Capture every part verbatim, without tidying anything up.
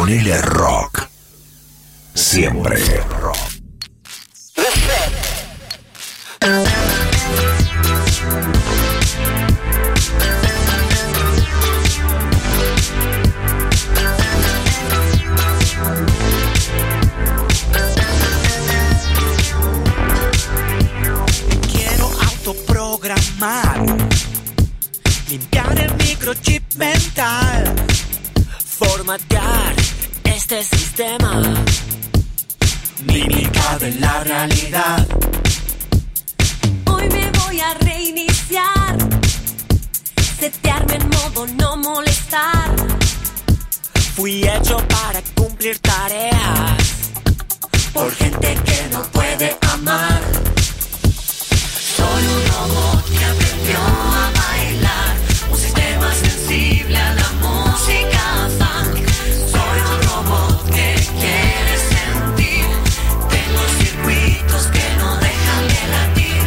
ponele rock. Siempre rock. Quiero autoprogramar, limpiar el microchip mental, formatear este sistema, mímica de la realidad. Hoy me voy a reiniciar, setearme en modo no molestar. Fui hecho para cumplir tareas por gente que no puede amar. Soy un robot que aprendió a bailar, un sistema sensible a la música funk. Soy un robot que quiere sentir, tengo circuitos que no dejan de latir.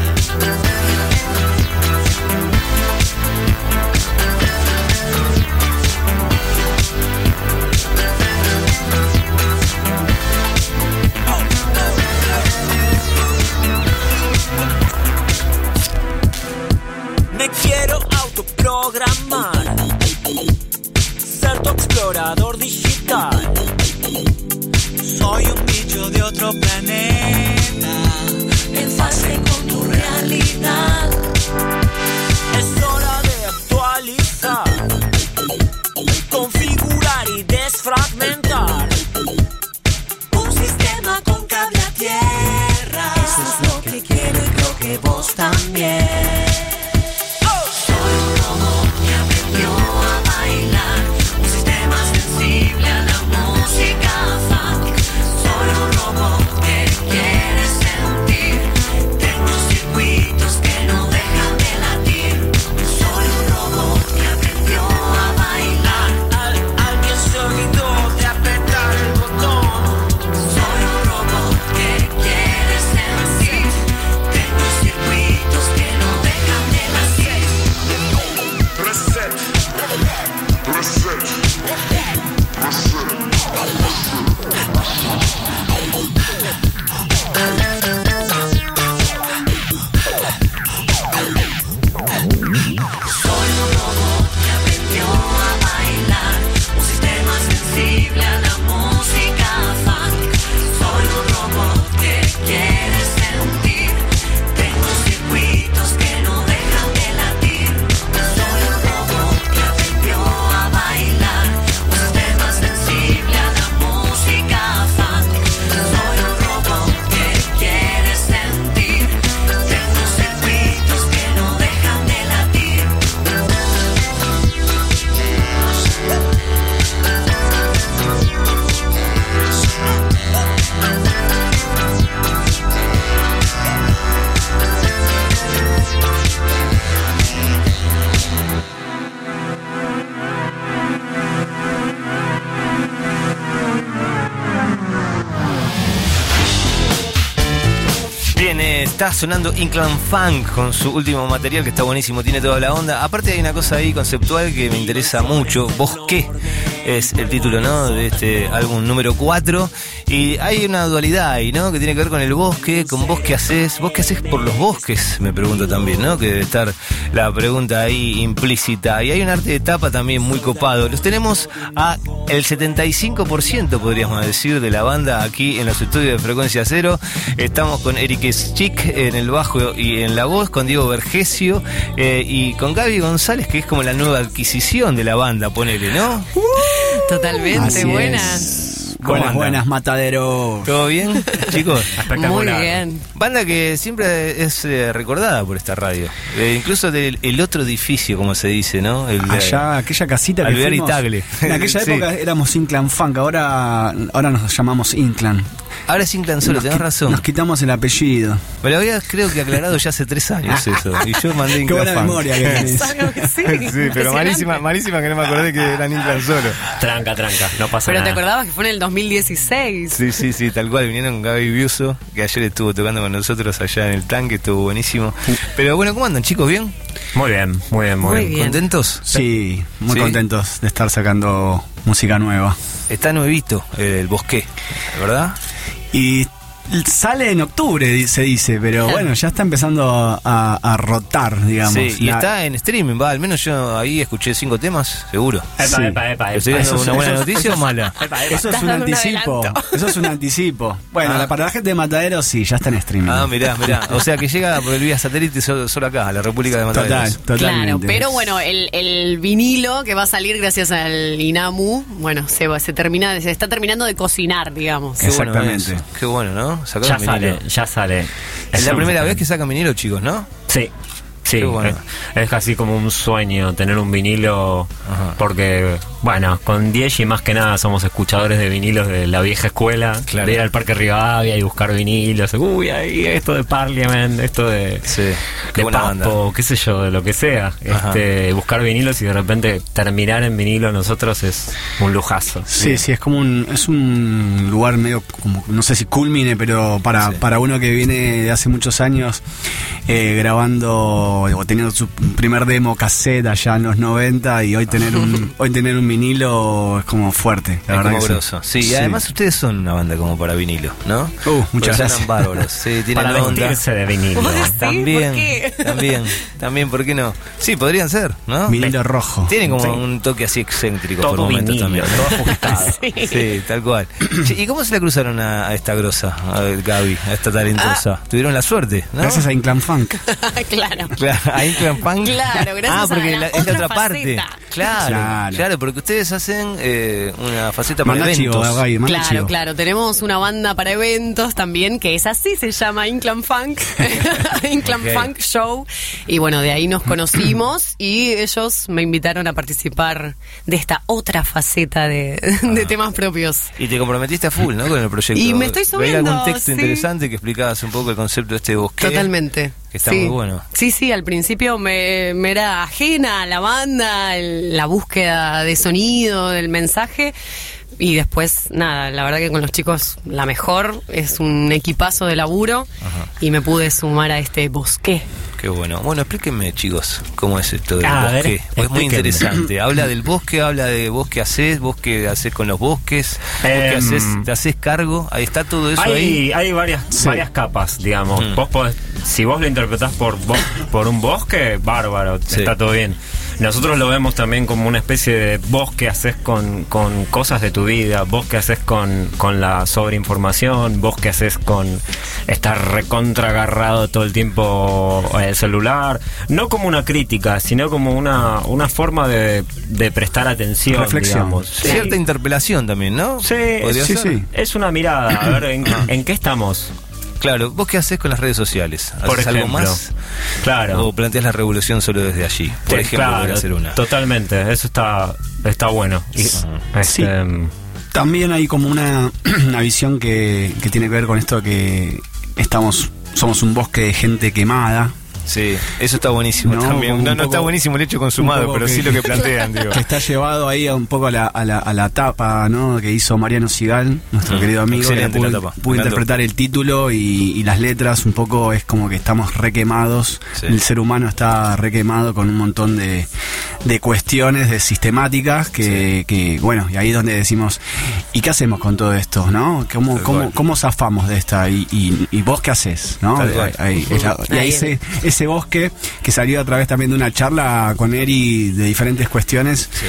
Me quiero autoprogramar, ser tu explorador digital. Soy un bicho de otro planeta, en fase con tu realidad. Es hora de actualizar, configurar y desfragmentar un sistema con cable a tierra. Eso es lo que quiero y creo que vos también. Está sonando Inclan Funk con su último material que está buenísimo, tiene toda la onda. Aparte hay una cosa ahí conceptual que me interesa mucho. Bosque es el título, ¿no?, de este álbum número cuatro. Y hay una dualidad ahí, ¿no?, que tiene que ver con el bosque, con vos qué haces. ¿Vos qué haces por los bosques? Me pregunto también, ¿no?, que debe estar la pregunta ahí implícita. Y hay un arte de tapa también muy copado. Los tenemos a el setenta y cinco por ciento, podríamos decir, de la banda aquí en los estudios de Frecuencia Cero. Estamos con Eric Schick en el bajo y en la voz, con Diego Vergesio eh, y con Gaby González, que es como la nueva adquisición de la banda, ponele, ¿no? Totalmente. Así buenas. Es. Buenas, buenas, Matadero. ¿Todo bien, chicos? Muy bien. Banda que siempre es eh, recordada por esta radio. Eh, incluso del el otro edificio, como se dice, ¿no? El, Allá, aquella casita que Alvear fuimos, y Tagle. en aquella Sí. época éramos Inclan Funk, ahora, ahora nos llamamos Inclan. Ahora es Inclán solo, Nos tenés qui- razón. Nos quitamos el apellido. Me lo había, creo que aclarado ya hace tres años eso. Y yo mandé Qué Inclán buena Funk. memoria que tenés. Algo que sí, Sí, pero impresionante. malísima, malísima que no me acordé que eran Inclán solo. Tranca, tranca, no pasa Pero te nada. acordabas que fue en el dos mil dieciséis. Sí, sí, sí, tal cual. Vinieron con Gaby Biuso, que ayer estuvo tocando con nosotros allá en el tanque, estuvo buenísimo. Pero bueno, ¿cómo andan, chicos? ¿Bien? Muy bien, muy bien, muy, Muy bien. bien. ¿Contentos? Sí, muy ¿Sí? contentos de estar sacando música nueva. Está nuevito eh, el Bosque, ¿verdad? Y sale en octubre, di- se dice, pero bueno, ya está empezando a, a- a rotar, digamos. Sí, y La- está en streaming, va, al menos yo ahí escuché cinco temas, seguro. Epa, Sí. epa, epa, ¿Estoy epa. dando eso- una buena eso- noticia o mala? Epa, epa. Eso es Estás un dando un anticipo. adelanto. Eso es un anticipo. Bueno, Ah. la- para la gente de Matadero sí, ya está en streaming. Ah, mirá, mirá. O sea que llega por el vía satélite solo, solo acá, a la República de Total, Mataderos. totalmente. Claro, pero bueno, el, el vinilo que va a salir gracias al INAMU, bueno, se, va- se termina, se está terminando de cocinar, digamos. Qué bueno Exactamente. eso. Qué bueno, ¿no? Sacar Ya un vinilo. sale, ya sale. Es la primera vez que sacan vinilo, chicos, ¿no? Sí, sí. Qué bueno. Es, es casi como un sueño tener un vinilo, Ajá. porque, bueno, con Diez y más que nada somos escuchadores de vinilos de la vieja escuela, Claro. de ir al Parque Rivadavia y buscar vinilos. Uy, ahí esto de Parliament, esto de, Sí. Qué de buena Papo, banda. qué sé yo, de lo que sea. Ajá. Este, buscar vinilos y de repente terminar en vinilo nosotros es un lujazo. Sí, sí, es como un, es un lugar medio como, no sé si culmine, pero para, Sí. para uno que viene de hace muchos años eh, grabando o teniendo su primer demo cassette allá en los noventa y hoy tener un, hoy tener un vinilo es como fuerte, la Es verdad como que sí. grosso. Sí, y además ustedes son una banda como para vinilo, ¿no? Uh, Porque muchas suenan gracias. bárbaros. Sí, tienen Para onda. vestirse de vinilo. ¿Vos decís? También, ¿Por qué? también, también, ¿por qué no? Sí, podrían ser, ¿no? Vinilo rojo. Tienen como Sí. un toque así excéntrico por Todo momentos vinilo, también. todo ajustado. Sí, tal cual. Che, ¿y cómo se la cruzaron a, a esta grosa, a Gaby, a esta talentosa? Tuvieron la suerte, ¿no? Gracias a Inclán Funk. Claro. Claro, ahí Inclán Funk. Claro, gracias Ah, porque a la la- es la otra otra parte. faceta. Claro, claro, Claro. porque ustedes hacen eh, una faceta para Manda chivo, eventos. Gaby, manda Claro, chivo. claro. Tenemos una banda para eventos también, que es así, se llama Inclán Funk. Inclán Ok. Funk Show. Y bueno, de ahí nos conocimos y ellos me invitaron a participar de esta otra faceta de, de Ah. temas propios. Y te comprometiste a full, ¿no? Con el proyecto. Y me estoy Veía subiendo, algún texto sí. interesante que explicabas un poco el concepto de este bosque. Totalmente. Que está sí. muy bueno. Sí, sí, al principio me, me era ajena a la banda, el- la búsqueda de sonido, del mensaje. Y después, nada, la verdad que con los chicos la mejor, es un equipazo de laburo. Ajá. Y me pude sumar a este bosque. Qué bueno. Bueno, explíquenme, chicos, cómo es esto del A ver, bosque. Pues es muy explíquenme. interesante. Habla del bosque, habla de vos qué haces, vos qué haces con los bosques, vos qué Em, haces, te haces cargo. Ahí está todo eso ahí. Hay, hay varias, Sí. varias capas, digamos. Mm. Vos podés, si vos lo interpretás por, bos- por un bosque, bárbaro, Sí. está todo bien. Nosotros lo vemos también como una especie de vos que haces con, con cosas de tu vida, vos que haces con, con la sobreinformación, vos que haces con estar recontra agarrado todo el tiempo al celular. No como una crítica, sino como una, una forma de, de prestar atención, Reflexión. digamos. Sí. Cierta interpelación también, ¿no? Sí, ¿Podría sí, ser? sí. Es una mirada, a ver, ¿en, en qué estamos? Claro, vos qué haces con las redes sociales. ¿Haces Por algo ejemplo. más? Claro. ¿O planteas la revolución solo desde allí? Por Sí, ejemplo, claro, podría ser una. Totalmente, eso está, está bueno. Y, Sí. este, También hay como una, una visión que, que tiene que ver con esto que estamos, somos un bosque de gente quemada. Sí, eso está buenísimo No, también. como No, un no está poco- buenísimo el hecho un consumado, poco pero que- sí lo que plantean, digo. Que está llevado ahí a un poco a la, a la, a la tapa, ¿no? Que hizo Mariano Sigal, nuestro Mm, querido amigo. excelente que pudo, la tapa, pudo me encantó. interpretar el título y, y las letras. Un poco es como que estamos requemados. Sí. El ser humano está requemado con un montón de, de cuestiones, de sistemáticas que, que, bueno, y ahí es donde decimos, ¿y qué hacemos con todo esto, no? ¿Cómo, Tal cómo, cual. cómo zafamos de esta? ¿Y, y, y vos qué haces, no? Tal cual. Ahí- es la- y ahí Ahí. ese, ese bosque que salió a través también de una charla con Eri de diferentes cuestiones, Sí.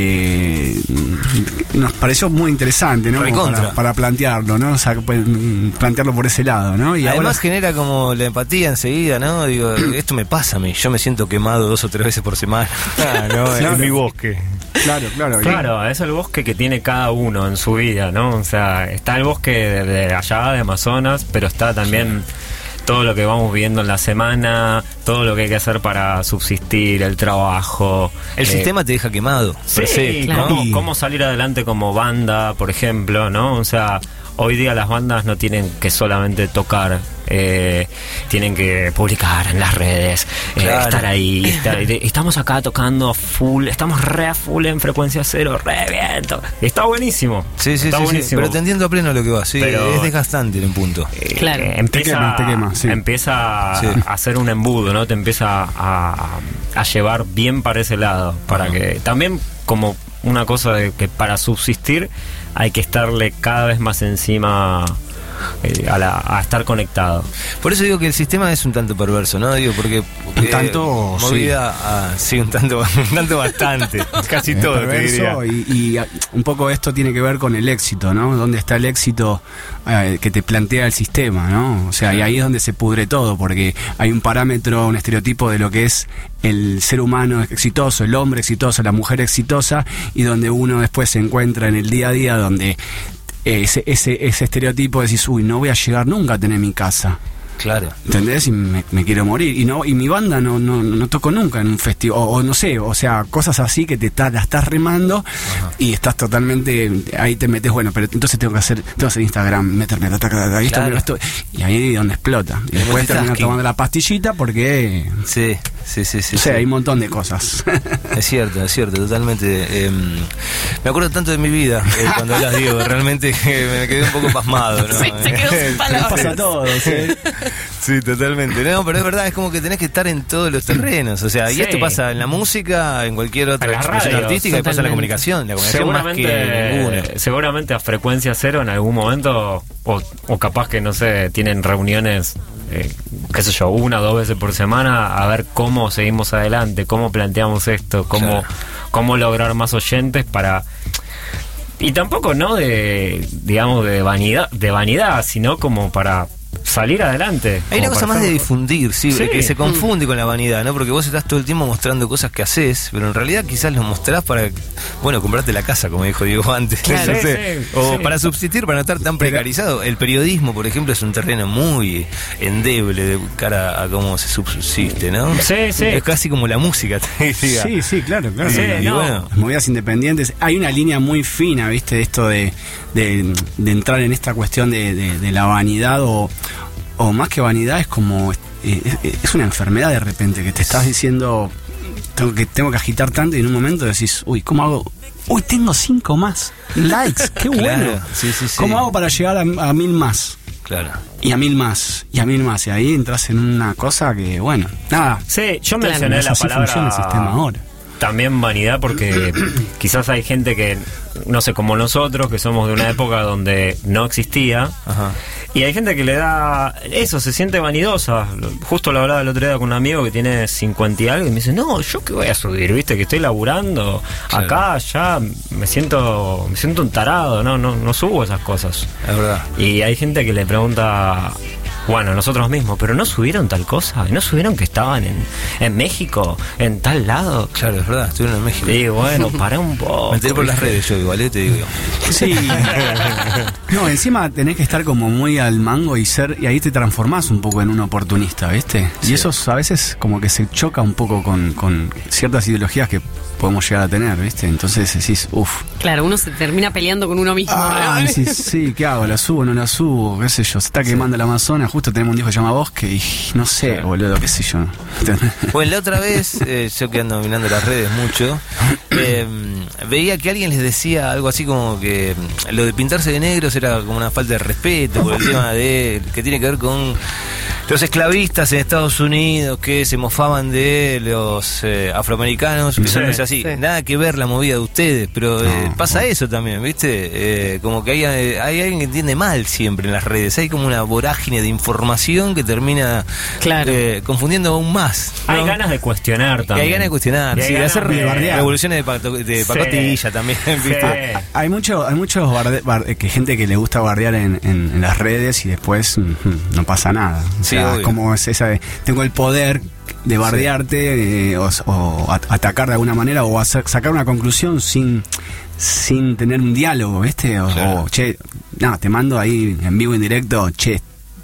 eh, nos pareció muy interesante, ¿no? Como Recontra. Para, para plantearlo, ¿no? O sea, pues, mm, plantearlo por ese lado, ¿no? Y Además ahora, genera como la empatía enseguida, ¿no? Digo, esto me pasa a mí, yo me siento quemado dos o tres veces por semana. Ah, no, Claro. en mi bosque. claro, claro. y- claro, es el bosque que tiene cada uno en su vida, ¿no? O sea, está el bosque de, de allá, de Amazonas, pero está también todo lo que vamos viviendo en la semana, todo lo que hay que hacer para subsistir, el trabajo. El eh, sistema te deja quemado. Sí, per se, claro. cómo, Y- cómo salir adelante como banda, por ejemplo, ¿no? O sea, hoy día las bandas no tienen que solamente tocar, eh, tienen que publicar en las redes, eh, Claro. estar ahí, estar- de- estamos acá tocando full, estamos re a full en frecuencia cero, re bien, to- está buenísimo, Sí, sí, está sí, sí, buenísimo. pero te entiendo a pleno lo que va, sí, Pero- es desgastante en un punto. Eh, Claro. eh, empieza, Te quema, te quema, sí. empieza Sí. a hacer un embudo, ¿no? Te empieza a, a llevar bien para ese lado, para Ajá. que también como una cosa de que para subsistir hay que estarle cada vez más encima eh, a, la- a estar conectado. Por eso digo que el sistema es un tanto perverso, ¿no? Digo, porque... Un eh, tanto, movida a- sí, un tanto, un tanto bastante. Casi Es todo, te perverso diría. y, y, ah, un poco esto tiene que ver con el éxito, ¿no? ¿Dónde está el éxito eh, que te plantea el sistema, ¿no? O sea, y ahí es donde se pudre todo, porque hay un parámetro, un estereotipo de lo que es el ser humano exitoso, el hombre exitoso, la mujer exitosa, y donde uno después se encuentra en el día a día donde ese, ese, ese estereotipo decís, uy, no voy a llegar nunca a tener mi casa. Claro. ¿Entendés? Y me, me quiero morir. Y no y mi banda no no, no tocó nunca en un festival. O, o no sé, o sea, cosas así que te está, la estás remando y estás totalmente. Ahí te metes, bueno, pero entonces tengo que hacer, tengo que hacer Instagram, meterme, ta, ta, ta, ta, esto, Claro. esto, y ahí es donde explota. Y después terminas multitasking. tomando la pastillita porque. Sí, sí, sí, sí. O sea, sí. hay un montón de cosas. Es cierto, es cierto, totalmente. eh, me acuerdo tanto de mi vida eh, cuando hablas, Diego, realmente que me quedé un poco pasmado, ¿no? Sí, se quedó sin palabras. Pasa todo, ¿sí? Sí, totalmente. No, pero es verdad, es como que tenés que estar en todos los terrenos. O sea, y Sí. esto pasa en la música, en cualquier otra En la expresión radio, artística, y pasa en la totalmente. comunicación. La comunicación más que ninguna. Seguramente, seguramente a frecuencia cero en algún momento, o, o capaz que no sé, tienen reuniones, eh, qué sé yo, una o dos veces por semana a ver cómo seguimos adelante, cómo planteamos esto, cómo, Claro. cómo lograr más oyentes para. Y tampoco no de, digamos, de vanidad, de vanidad, sino como para salir adelante. Hay una como cosa para más de hacer- difundir, sí, Sí. que se confunde con la vanidad, ¿no? Porque vos estás todo el tiempo mostrando cosas que haces, pero en realidad quizás los mostrás para, bueno, comprarte la casa, como dijo Diego antes. Claro. no sé. Sí, sí, O sí. para subsistir, para no estar tan precarizado. El periodismo, por ejemplo, es un terreno muy endeble de cara a cómo se subsiste, ¿no? Sí, sí. Es casi como la música, te diría. Sí, sí, claro, claro. Sí, y no. bueno, las movidas independientes. Hay una línea muy fina, ¿viste? Esto de, de, de entrar en esta cuestión de, de, de la vanidad o, o más que vanidad es como... eh, es, es una enfermedad de repente que te estás diciendo tengo que, tengo que agitar tanto y en un momento decís, uy, ¿cómo hago? Uy, tengo cinco más likes, qué bueno. Claro, sí, sí, sí. ¿Cómo hago para llegar a, a mil más? Claro. Y a mil más, y a mil más. Y ahí entras en una cosa que, bueno, nada. Sí, yo Claro, mencioné la así funciona el palabra sistema ahora. también vanidad porque quizás hay gente que, no sé, como nosotros, que somos de una época donde no existía, Ajá. y hay gente que le da eso, se siente vanidosa. Justo lo hablaba el otro día con un amigo que tiene cincuenta y algo y me dice, no, yo qué voy a subir, viste, que estoy laburando Claro. acá, ya me siento me siento un tarado, no, no, no subo esas cosas. Es verdad. Y hay gente que le pregunta, bueno, nosotros mismos, pero no subieron tal cosa, no subieron que estaban en, en México, en tal lado. Claro, es verdad, estuvieron en México. Y bueno, pará un poco. Me enteré por las redes yo igual, eh, te digo. Sí. No, encima tenés que estar como muy al mango y ser y ahí te transformás un poco en un oportunista, ¿viste? Sí. Y eso a veces como que se choca un poco con, con ciertas ideologías que podemos llegar a tener, ¿viste? Entonces decís, uff. Claro, uno se termina peleando con uno mismo. Ah, sí, sí, ¿qué hao? ¿La subo o no la subo? ¿Qué sé yo? Se está quemando el Amazonas, justo tenemos un disco que se llama Bosque y no sé, boludo, qué sé yo. Bueno, la otra vez, eh, yo que ando mirando las redes mucho, eh, veía que alguien les decía algo así como que mm, lo de pintarse de negros era como una falta de respeto por el tema de que tiene que ver con los esclavistas en Estados Unidos que se mofaban de los eh, afroamericanos, empezándose así. Sí. Nada que ver la movida de ustedes, pero eh, No, pasa no. eso también, ¿viste? Eh, como que hay, hay alguien que entiende mal siempre en las redes, hay como una vorágine de información que termina Claro. eh, confundiendo aún más. ¿no? Hay ganas de cuestionar Que también. hay ganas de cuestionar, Y hay sí, de ganas hacer de bardear. revoluciones de, pato- de Sí. pacotilla también, ¿viste? Sí. Hay mucho, hay muchos barde- bar- que gente que le gusta bardear en, en- en las redes y después mm, no pasa nada. O Sí, sea, obvio. como es esa de, tengo el poder de bardearte eh, o, o at- atacar de alguna manera o hacer- sacar una conclusión sin sin tener un diálogo, ¿viste? O, Claro. o, che, no, te mando ahí en vivo en directo, che,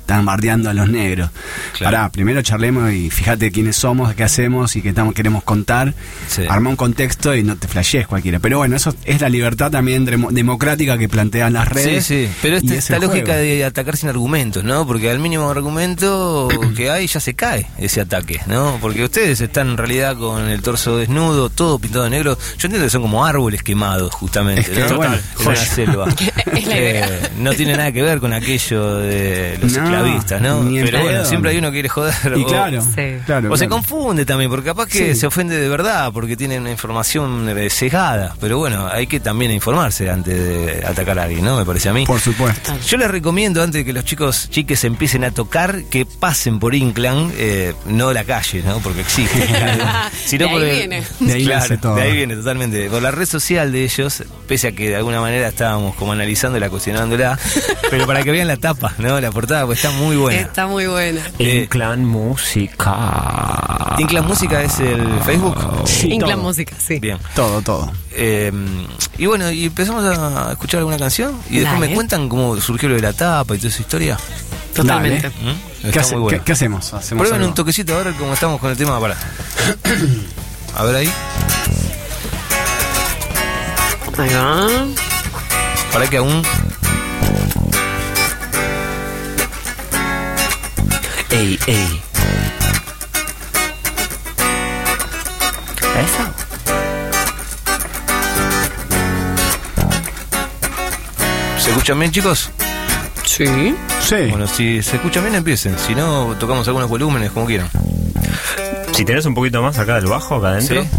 están bardeando a los negros. Claro. Pará, primero charlemos y fíjate quiénes somos, qué hacemos y qué estamos, queremos contar. Sí. Arma un contexto y no te flashees cualquiera. Pero bueno, eso es la libertad también demo- democrática que plantean las redes. Sí, sí, pero y esta, es esta el lógica juego. de atacar sin argumentos, ¿no? Porque al mínimo argumento que hay ya se cae ese ataque, ¿no? Porque ustedes están en realidad con el torso desnudo, todo pintado de negro. Yo entiendo que son como árboles quemados, justamente, Es que, ¿no? bueno, en una joya. selva. Es la idea. Eh, no tiene nada que ver con aquello de los No, esclavistas, ¿no? ni en Pero bueno, pedo. siempre hay uno que quiere joder. Y o- claro, Sí. claro, O se claro. confunde también, porque capaz que Sí. se ofende de verdad, porque tiene una información eh, sesgada. Pero bueno, hay que también informarse antes de atacar a alguien, ¿no? Me parece a mí. Por supuesto. Yo les recomiendo, antes de que los chicos chiques empiecen a tocar, que pasen por Inclan, eh, no la calle, ¿no? Porque existe. Sino De ahí por el- viene. De ahí Claro, nace todo. de ahí viene totalmente. Por la red social de ellos, pese a que de alguna manera estábamos como analizándola, cuestionándola, pero para que vean la tapa, ¿no? La portada, pues está muy buena. Está muy buena. Eh, Inclan Música. Inclan Música es el Facebook. Sí, Inclan todo. Música, sí. Bien. Todo, todo. Eh, y bueno, y empezamos a escuchar alguna canción y después Dale. me cuentan cómo surgió lo de la tapa y toda esa historia. Totalmente. Dale. ¿Mm? ¿Qué, Está hace- muy bueno. qué- qué hacemos? ¿Hacemos Prueben algo? un toquecito a ver cómo estamos con el tema para. A ver ahí. Ahí va. Para que aún. Ey, ey. ¿Eso? ¿Se escuchan bien, chicos? Sí. Sí. Bueno, si se escuchan bien, empiecen. Si no, tocamos algunos volúmenes, como quieran. Si tenés un poquito más acá del bajo, acá adentro. ¿Sí?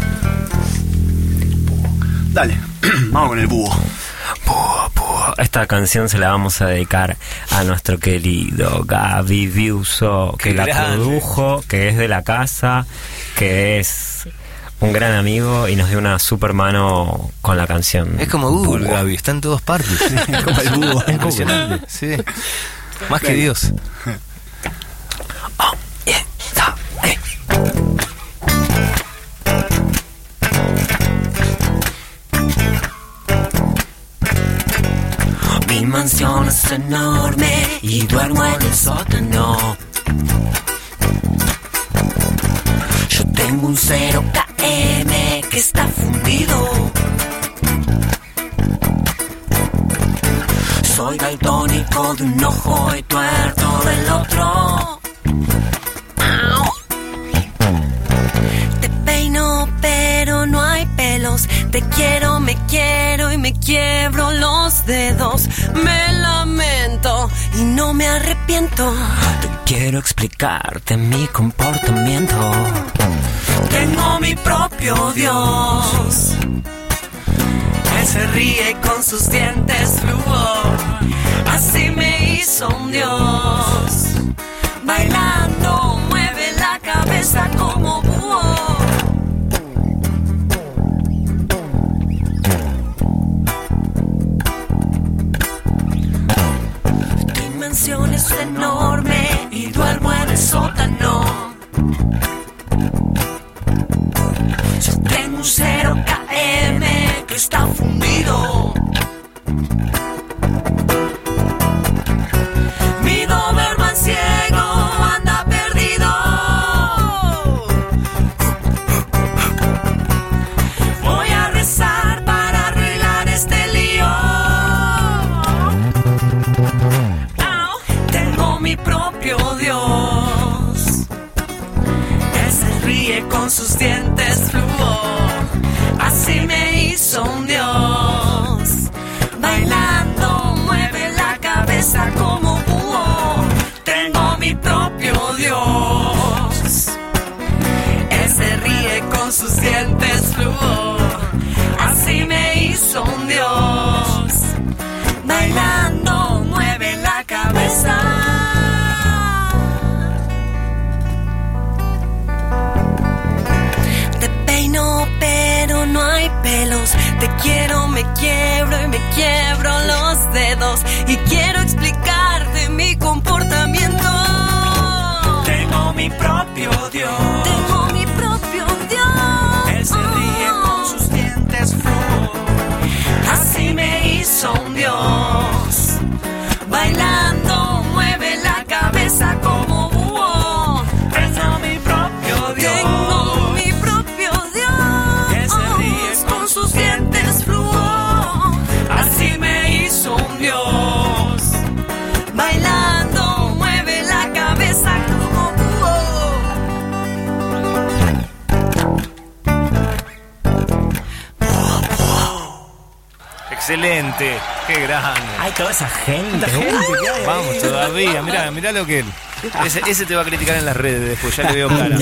Dale. Vamos con el búho. Pua, pua. Esta canción se la vamos a dedicar a nuestro querido Gaby Biuso, que Qué la grande. produjo, que es de la casa, que es un gran amigo y nos dio una super mano con la canción. Es como Google, Pua. Gaby, está en todas partes. Es como el búho. Impresionante, sí. Más que Dios. Oh, yeah, ah, eh. Mi mansión es enorme y duermo en el sótano. Yo tengo un cero K M que está fundido. Soy daltónico de un ojo y tuerto del otro. Te peino, pero no hay pelos. Te quiero, me quiero y me quiebro los dedos. Me lamento y no me arrepiento. Te quiero explicarte mi comportamiento. Tengo mi propio Dios. Él se ríe con sus dientes flúor. Así me hizo un Dios. Bailando, mueve la cabeza como búho. Mi mansión es enorme y duermo en el sótano. Yo tengo un cero K M que está fundido. Mi Doberman ciego anda perdido. Voy a rezar para arreglar este lío. Au. Tengo mi propio Dios. Él se ríe con sus dientes flúor. Así me hizo un Dios. Bailando, mueve la cabeza como búho. Tengo mi propio Dios. Él se ríe con sus dientes flúor. Así me hizo un Dios. Bailando, mueve la cabeza. Te peino, pero no hay pelos. Te quiero, me quiebro y me quiebro los dedos. Y quiero explicarte mi comportamiento. Tengo mi propio Dios. Tengo mi propio Dios. Él se ríe con sus dientes flúor. Así me hizo un Dios. Bailando, mueve la Excelente. Qué grande. Hay toda esa gente. Vamos todavía, mirá, mirá lo que él. Ese, ese te va a criticar en las redes después, ya le veo cara.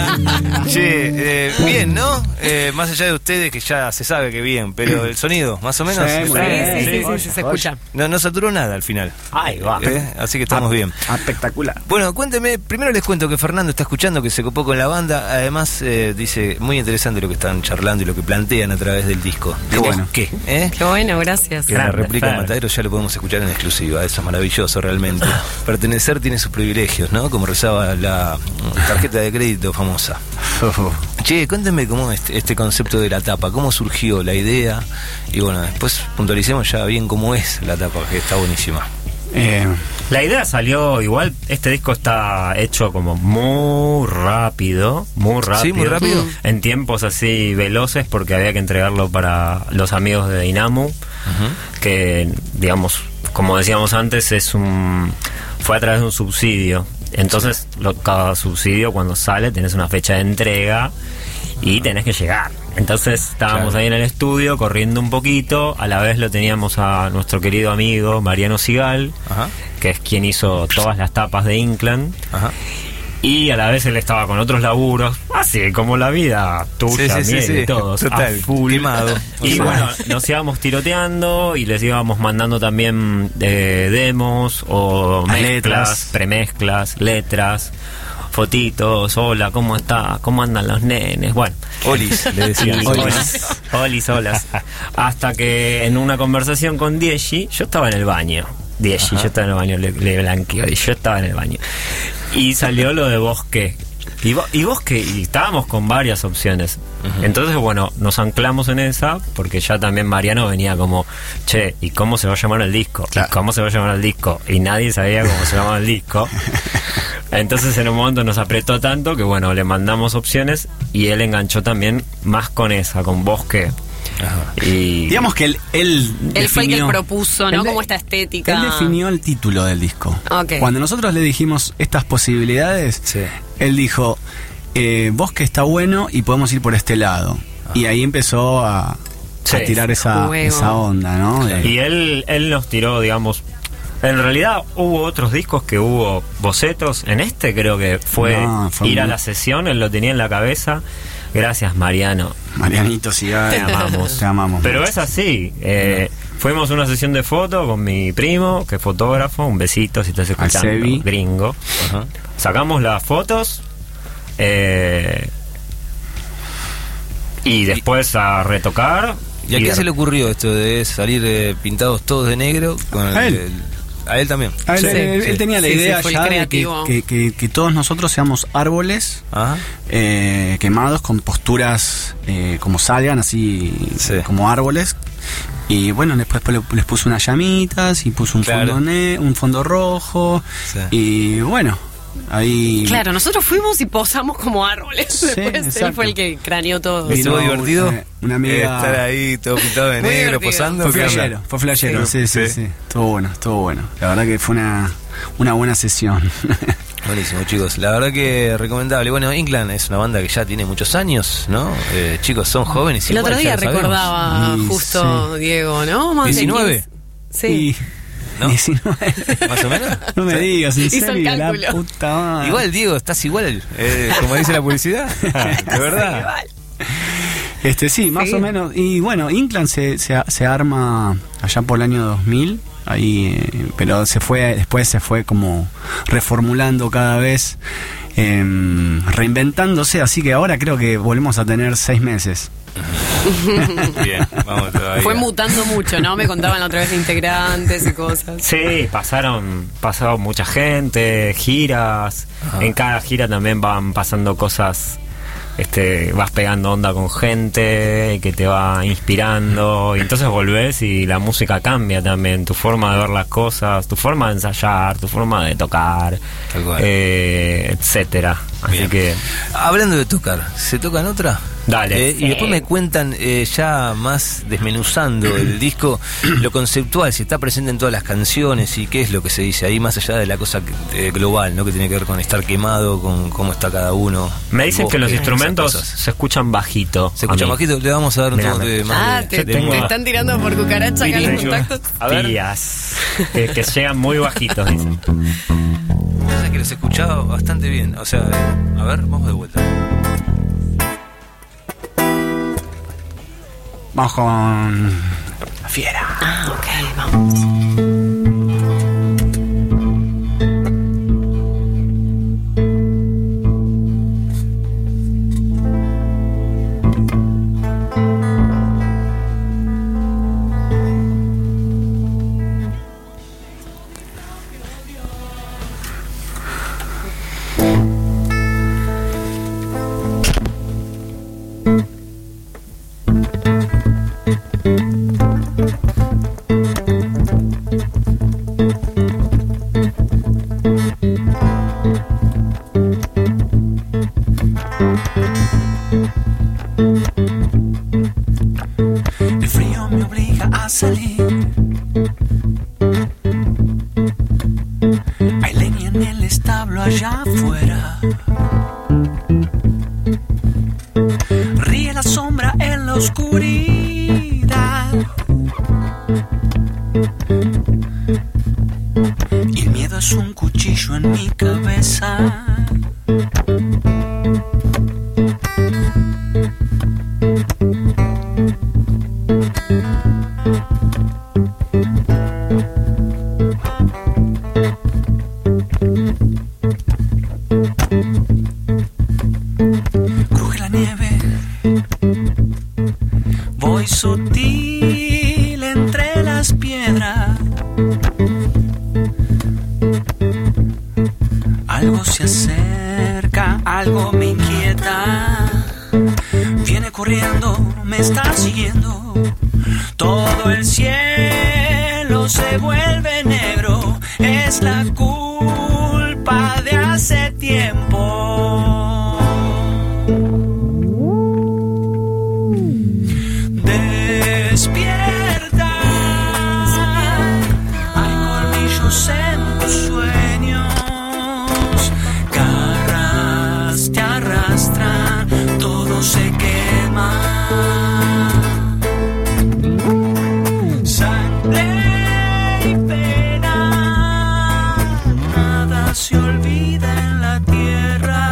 Che, eh, bien, ¿no? Eh, más allá de ustedes, que ya se sabe que bien, pero el sonido, más o menos. Sí, muy Sí, bien. sí, sí, sí, Oye, sí, se oye. escucha. No, no saturó nada al final. Ahí va. ¿Eh? Así que estamos bien. Espectacular. Bueno, cuénteme, primero les cuento que Fernando está escuchando, que se copó con la banda. Además, eh, dice, muy interesante lo que están charlando y lo que plantean a través del disco. Qué ¿Tienes bueno. ¿Qué? ¿Eh? Qué bueno, gracias. Que la Grande, réplica de Fer. Matadero ya lo podemos escuchar en exclusiva. Eso es maravilloso realmente. Pertenecer tiene sus privilegios, ¿no? Como rezaba la tarjeta de crédito famosa. Che, cuéntenme cómo es este, este concepto de la tapa, cómo surgió la idea. Y bueno, después puntualicemos ya bien cómo es la tapa, que está buenísima. Eh, La idea salió igual, este disco está hecho como muy rápido, muy rápido. Sí, muy rápido. En tiempos así veloces porque había que entregarlo para los amigos de Dinamo, Ujú. que digamos, como decíamos antes, es un fue a través de un subsidio. Entonces, lo, cada subsidio cuando sale tenés una fecha de entrega y tenés que llegar. Entonces estábamos Claro. ahí en el estudio corriendo un poquito, a la vez lo teníamos a nuestro querido amigo Mariano Sigal, Ajá. que es quien hizo todas las tapas de Inclán, Ajá. y a la vez él estaba con otros laburos, así como la vida tuya, Sí, sí, mía sí, y de sí. todos, Total, a full. quemado. Y O sea. bueno, nos íbamos tiroteando y les íbamos mandando también eh, demos o A mezclas, letras. premezclas, letras, fotitos, hola, ¿cómo está? ¿Cómo andan los nenes? Bueno. Olis, le decía. Y- Olis. Olis, olas. Hasta que en una conversación con Dieshi, yo estaba en el baño. Dieshi, yo estaba en el baño, le, le blanqueó, y yo estaba en el baño. Y salió lo de Bosque. Y, vo- y Bosque, y estábamos con varias opciones. Entonces, bueno, nos anclamos en esa, porque ya también Mariano venía como, che, ¿y cómo se va a llamar el disco? Claro. ¿Y cómo se va a llamar el disco? Y nadie sabía cómo se llamaba el disco. Entonces en un momento nos apretó tanto que bueno, le mandamos opciones y él enganchó también más con esa, con Bosque. Y digamos que él, él, Él fue el que definió- propuso, ¿no? él de- Como esta estética. Él definió el título del disco. Ok. Cuando nosotros le dijimos estas posibilidades, Sí. él dijo, eh, Bosque está bueno y podemos ir por este lado. Y ahí empezó a, Sí. a tirar esa, Juego. esa onda, ¿no? De- Y él, él nos tiró, digamos, en realidad hubo otros discos que hubo bocetos. En este creo que fue, No, fue ir a muy- la sesión, él lo tenía en la cabeza. Gracias, Mariano. Marianito Sigal, Te amamos. Te amamos. Pero es así. Eh, fuimos a una sesión de foto con mi primo, que es fotógrafo. Un besito si estás escuchando, Sebi. gringo. Ajá. Sacamos las fotos. Eh, y después a retocar. ¿Y a de- quién se le ocurrió esto de salir eh, pintados todos de negro? Con el- A él. el- a él también. A él, Sí, él- sí. él tenía la Sí, sí, idea fue el ya de que, creativo. que- que- que todos nosotros seamos árboles Ajá. eh, quemados con posturas eh, como salgan, así Sí. como árboles. Y bueno, después le- les puso unas llamitas y puso un, Claro. fondo, ne- un fondo rojo. Sí. Y bueno, ahí... Claro, nosotros fuimos y posamos como árboles. Sí, Después él exacto. fue el que craneó todo. Vino ¿Estuvo divertido? una- una amiga- Estar ahí todo pintado de Muy negro, divertido. posando. Fue ¿qué onda? flashero, fue flashero, sí, sí, Sí. sí, Estuvo bueno, estuvo bueno. La verdad que fue una, una buena sesión. Buenísimo, chicos. La verdad que recomendable. Bueno, Inclán es una banda que ya tiene muchos años, ¿no? Eh, chicos, son jóvenes. El igual, otro ya día lo sabemos. recordaba Y justo Diego, ¿no? Más de ¿diecinueve? quince. Sí. Y ¿No? diecinueve. ¿Más o menos? No me digas, en Hizo el serio, la cálculo. puta madre. Igual, Diego, estás igual, eh, como dice la publicidad. De verdad. Este, sí, más Sí. o menos. Y bueno, Inclán se, se, se arma allá por el año dos mil, ahí, eh, pero se fue, después se fue como reformulando cada vez, em, reinventándose, así que ahora creo que volvemos a tener seis meses. Bien, vamos todavía. Fue mutando mucho, ¿no? Me contaban la otra vez de integrantes y cosas. Sí, pasaron, pasaron mucha gente, giras. En cada gira también van pasando cosas. Este, vas pegando onda con gente que te va inspirando y entonces volvés y la música cambia también, tu forma de ver las cosas, tu forma de ensayar, tu forma de tocar, Tal cual. eh, etcétera. Así Bien. que Hablando de tocar, ¿se tocan otra? Dale. Eh, y después me cuentan, eh, ya más desmenuzando el disco, lo conceptual, si está presente en todas las canciones y qué es lo que se dice ahí, más allá de la cosa que, eh, global, ¿no? Que tiene que ver con estar quemado, con cómo está cada uno. Me dicen Bosque, que los esas instrumentos cosas. se escuchan bajito. Se escucha a mí. bajito, le vamos a dar un Mirá, toque me- más Ah, de, te, de- tengo- te están tirando por cucaracha acá los Tengo contactos. A ver. Días que, que llegan muy bajitos, dicen. Pasa que los escuchaba bastante bien. O sea, eh, a ver, vamos de vuelta. Vamos con la fiera. Ah, ok, vamos. El frío me obliga a salir. Hay leña en el establo allá afuera. Ríe la sombra en la oscuridad. Y el miedo es un cuchillo en mi cabeza. Cruje la nieve, voy sutil entre las piedras. Algo se acerca, algo me inquieta. Viene corriendo, me está siguiendo. Todo el cielo se vuelve negro. Es la culpa de hace tiempo. Despierta, hay colmillos en tus sueños, garras te arrastran, todo se quema. Sangre y pena, nada se olvida en la tierra.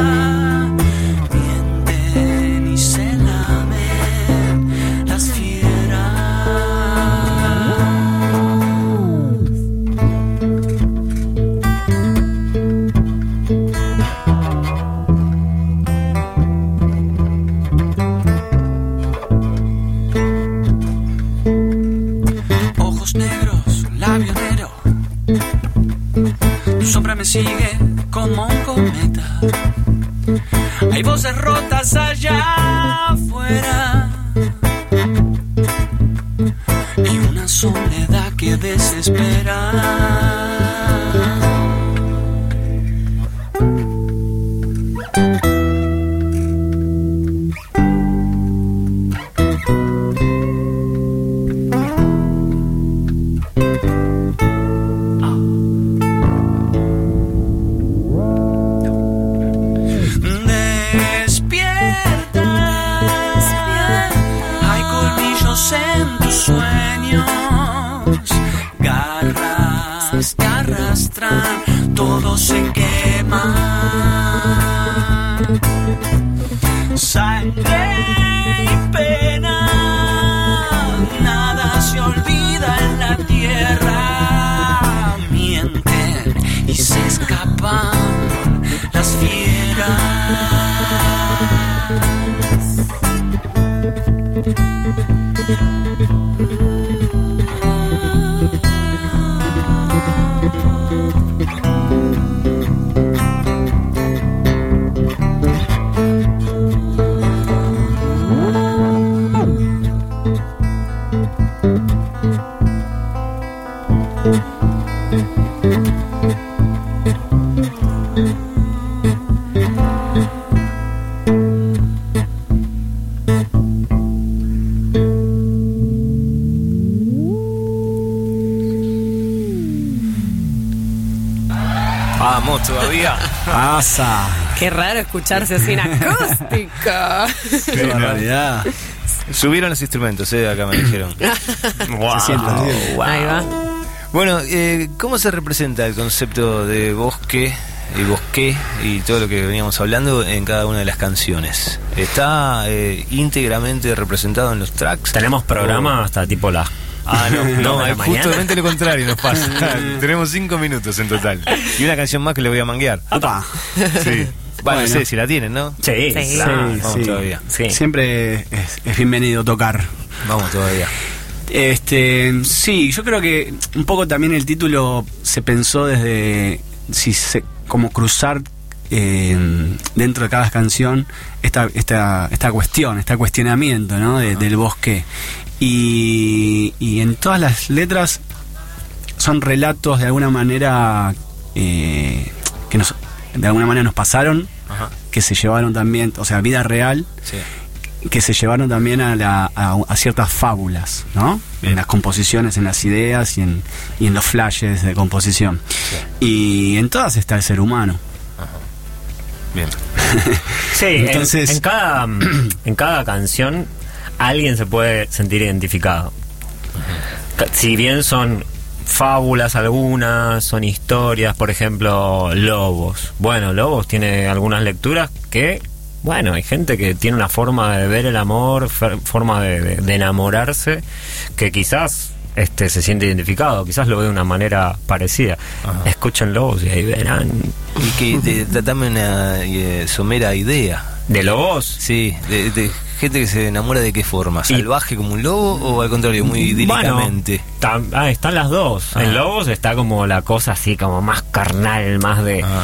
Mienten y se lamen las fieras. Ojos negros, labio negro. Tu sombra me sigue como un cometa. Hay voces rotas allá afuera y una soledad que desespera. Despierta, hay colmillos en tus sueños, garras te arrastran, todo se quema. Sangre y pena, nada se olvida en la tierra. Mienten y se escapan las fieras. Vamos todavía. Pasa. Qué raro escucharse así en acústica. Qué barbaridad. Subieron los instrumentos, eh, acá me dijeron. Wow. Se siente, se siente. Wow. Ahí va. Bueno, eh, ¿cómo se representa el concepto de bosque y bosque y todo lo que veníamos hablando en cada una de las canciones? ¿Está eh, íntegramente representado en los tracks? Tenemos programa hasta tipo las. Ah, no, no, ¿Dos de la es mañana? justamente lo contrario nos pasa. Tenemos cinco minutos en total. Y una canción más que le voy a manguear. Opa. Sí. Bueno, no Bueno. sé si la tienen, ¿no? Sí, Sí. claro. Sí, vamos sí. todavía. Sí. Siempre es, es bienvenido tocar. Vamos todavía. Este, sí, yo creo que un poco también el título se pensó desde si se, como cruzar eh, dentro de cada canción esta esta esta cuestión, este cuestionamiento, ¿no? De- del bosque. Y, y en todas las letras son relatos de alguna manera eh, que nos de alguna manera nos pasaron, Ajá. que se llevaron también, o sea, vida real, Sí. que se llevaron también a, la, a, a ciertas fábulas, ¿no? Bien. En las composiciones, en las ideas y en, y en los flashes de composición. Y en todas está el ser humano. Bien. Sí, en- Entonces- en, cada, en cada canción alguien se puede sentir identificado. Ca- Si bien son fábulas algunas, son historias, por ejemplo, Lobos. Bueno, Lobos tiene algunas lecturas que, bueno, hay gente que tiene una forma de ver el amor, fer- forma de, de- de enamorarse, que quizás este se siente identificado, quizás lo ve de una manera parecida. Ajá. Escuchen Lobos y ahí verán. Y que te- te- dame una eh, somera idea. ¿De Lobos? Sí, de, de gente que se enamora de qué forma, salvaje como un lobo o al contrario, muy idílicamente. Bueno, tam- ah, están las dos. Ah. En Lobos está como la cosa así, como más carnal, más de. Ah.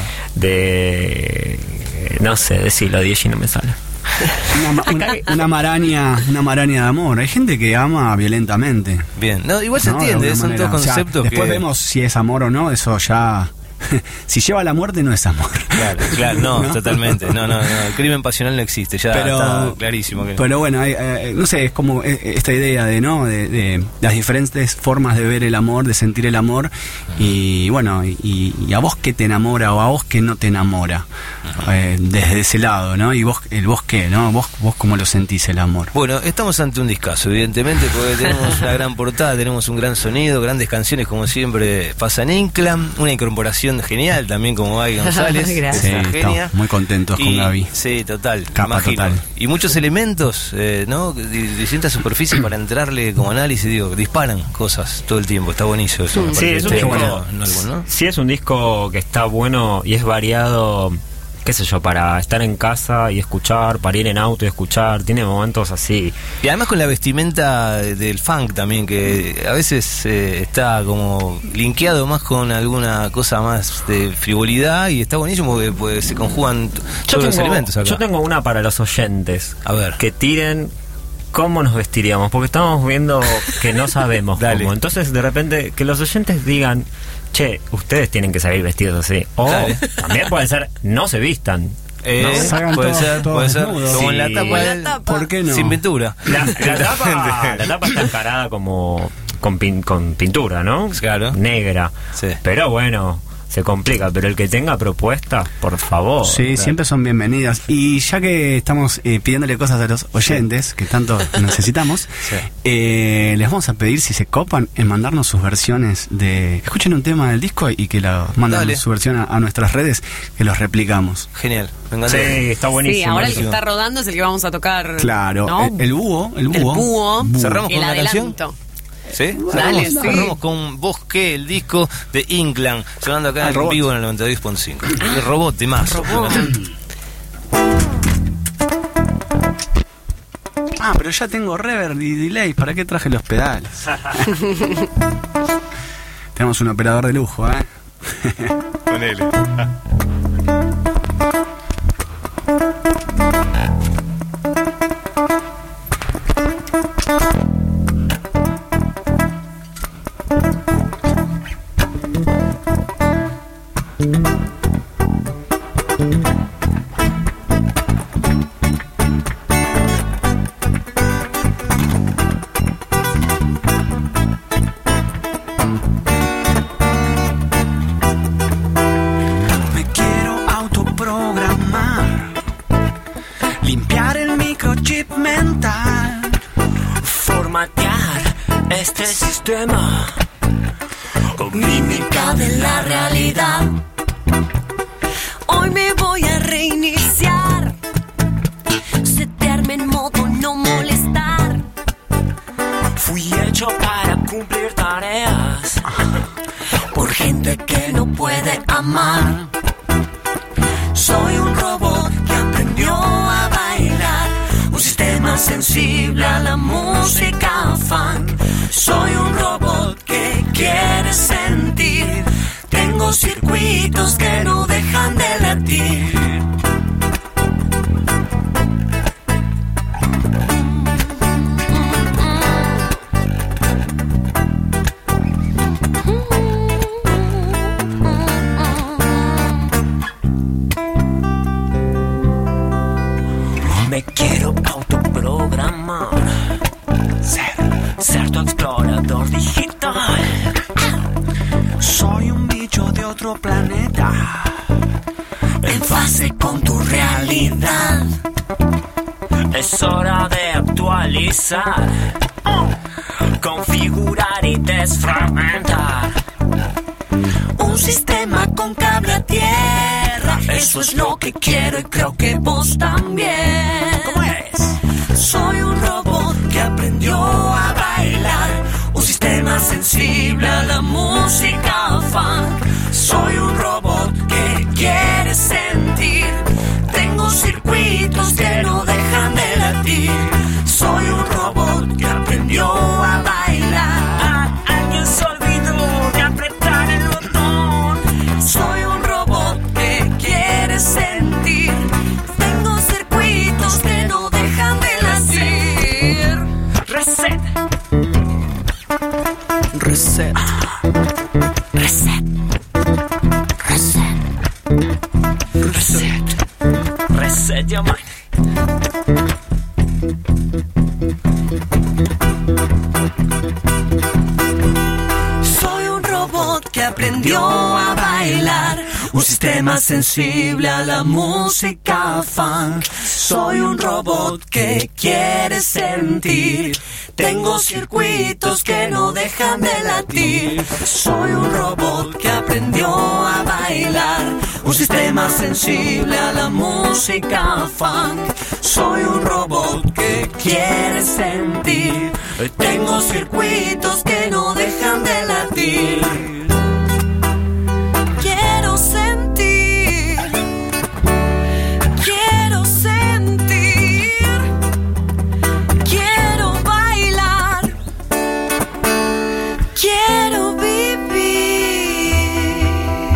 de no sé, decirlo, Diez y no me sale. Una, ma- una, una maraña, una maraña de amor. Hay gente que ama violentamente. Bien, no, igual se ¿no? De entiende, alguna son manera. todos O sea, conceptos después que... vemos si es amor o no, eso ya... si lleva a la muerte no es amor. Claro, claro, no, ¿No? totalmente. No, no, no, el crimen pasional no existe, ya Pero- está clarísimo que Pero bueno, hay, eh, no sé, es como eh, esta idea de no de, de las diferentes formas de ver el amor, de sentir el amor y bueno, y, y a vos que te enamora o a vos que no te enamora, eh, desde ese lado, ¿no? Y vos, el vos qué, ¿no? Vos, vos cómo lo sentís el amor. Bueno, estamos ante un discazo, evidentemente, porque tenemos una gran portada, tenemos un gran sonido, grandes canciones, como siempre pasa en Inclam, una incorporación genial también como Gaby González, que es Gracias. Sí, una genia. estamos muy contentos con Y- Gaby. Sí, total, Capa imagino. total. Y muchos elementos, eh, ¿no? De distintas superficies para entrarle como análisis, digo, disparan cosas todo el tiempo, está buenísimo eso. me Sí, parece es un que disco. está bueno en álbum, ¿no? Sí, es un disco que está bueno y es variado, qué sé yo, para estar en casa y escuchar, para ir en auto y escuchar. Tiene momentos así. Y además con la vestimenta del funk también, que a veces eh, está como linkeado más con alguna cosa más de frivolidad y está buenísimo porque pues, se conjugan t- todos los elementos acá. yo tengo una para los oyentes. A ver. Que tiren cómo nos vestiríamos, porque estamos viendo que no sabemos Dale. cómo. Entonces, de repente, que los oyentes digan, che, ustedes tienen que salir vestidos así. O Dale. también puede ser, no se vistan. Eh, ¿no? Salgan puede todos- ser, todos puede ser, desnudos. como en la Sí. tapa, Como en la del- tapa. ¿Por qué no? sin pintura. La, la tapa, la tapa está encarada como con, pin- con pintura, ¿no? Claro. Negra. Sí. Pero bueno, se complica. Pero el que tenga propuestas, por favor. Sí, siempre son bienvenidas. Y ya que estamos eh, pidiéndole cosas a los oyentes, que tanto necesitamos, Sí. eh, les vamos a pedir si se copan en mandarnos sus versiones de... Escuchen un tema del disco y que la manden Dale. su versión a, a nuestras redes, que los replicamos. Genial, me encantó. Sí, está buenísimo. Sí, ahora el que buenísimo. está rodando es el que vamos a tocar. Claro, ¿no? el, el búho, el El búho. búho. Cerramos El con una canción. adelanto. ¿Sí? Dale, cerramos, sí. cerramos con Bosque, el disco de Inclan, sonando acá Al en robot. vivo en el noventa y dos punto cinco. El robot de más. Ah, pero ya tengo reverb y delay, ¿para qué traje los pedales? Tenemos un operador de lujo, ¿eh? Ponele. este sistema. Mímica de la realidad. Hoy me voy a reiniciar. Setearme en modo no molestar. Fui hecho para cumplir tareas Por gente que no puede amar. Soy un robot que aprendió a bailar. Un sistema sensible a la música funk. Soy un robot que quiere sentir. Tengo circuitos que no dejan de latir. Me quiero autoprogramar, ser, ser tu explorador digital. Soy un bicho de otro planeta, En fase con tu realidad. es hora de actualizar, configurar y desfragmentar. Un sistema con cable a tierra. Eso es lo que quiero y creo que vos también. ¿Cómo es? Soy un robot que aprendió a bailar. Un sistema sensible a la música funk. Soy un robot que quiere sentir. Tengo circuitos que no dejan de latir. Soy un robot que aprendió a bailar. Ah, alguien se olvidó de apretar el botón. Soy un robot que quiere sentir. Tengo circuitos que no dejan de latir. Reset. Reset. Reset. Reset. Reset. Reset your mind. Soy un robot que aprendió a bailar. Un sistema sensible a la música funk. Soy un robot que quiere sentir. Tengo circuitos que no dejan de latir. Soy un robot que aprendió a bailar. Un sistema sensible a la música funk. Soy un robot que quiere sentir. Tengo circuitos que no dejan de latir. Quiero sentir. Quiero sentir. Quiero bailar. Quiero vivir.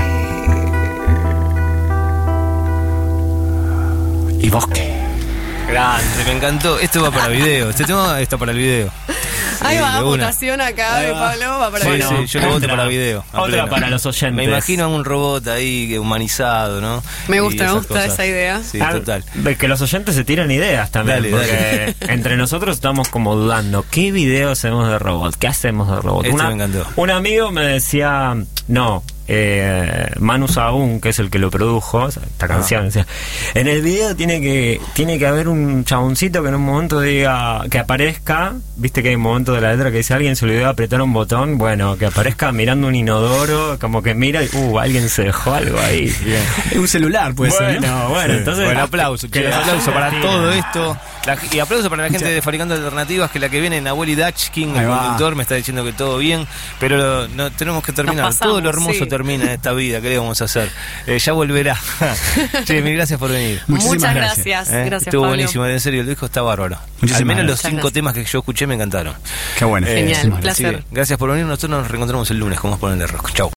¿Y vos qué? Grande, me encantó. Esto va para video. Este tema está para el video. Ahí Sí, va, de una. votación acá de Pablo, va para Sí, el Bueno, sí, yo lo voto otra- para video. a otra pleno. para los oyentes. Me imagino a un robot ahí que humanizado, ¿no? Me Y gusta, me esas gusta cosas. esa idea. Sí, Ah, total. de que los oyentes se tiran ideas también. Dale, porque entre nosotros estamos como dudando. ¿Qué video hacemos de robot? ¿Qué hacemos de robot? Este me encantó. Un amigo me decía, no, eh, Manu Saún, que es el que lo produjo, esta canción, decía, en el video tiene que tiene que haber un chaboncito que en un momento diga, que aparezca, viste que hay un momento de la letra que dice alguien se olvidó de apretar un botón, bueno, que aparezca mirando un inodoro, como que mira y, uh, alguien se dejó algo ahí. Un celular puede Bueno, ser, ¿no? bueno, Sí. entonces... Bueno, aplauso, que che, los aplauso para oyentes todo tiren. esto. La- y aplauso para la gente de Fabricando Alternativas, que la que viene, Nahuel Dachkin, Ahí el va. conductor, me está diciendo que todo bien, pero no, tenemos que terminar. Nos pasamos, Todo lo hermoso sí. termina en esta vida, ¿qué le vamos a hacer? Eh, ya volverá. Che, mil gracias por venir. Muchísimas Muchas gracias. gracias. ¿Eh? Gracias, Estuvo Pablo. buenísimo, en serio, el disco está bárbaro. Muchísimas Al menos los gracias. cinco Gracias. temas que yo escuché me encantaron. Qué bueno. Eh, Genial, Muchísimas placer. Así que, gracias por venir, nosotros nos reencontramos el lunes, como es ponerle rock. Chau.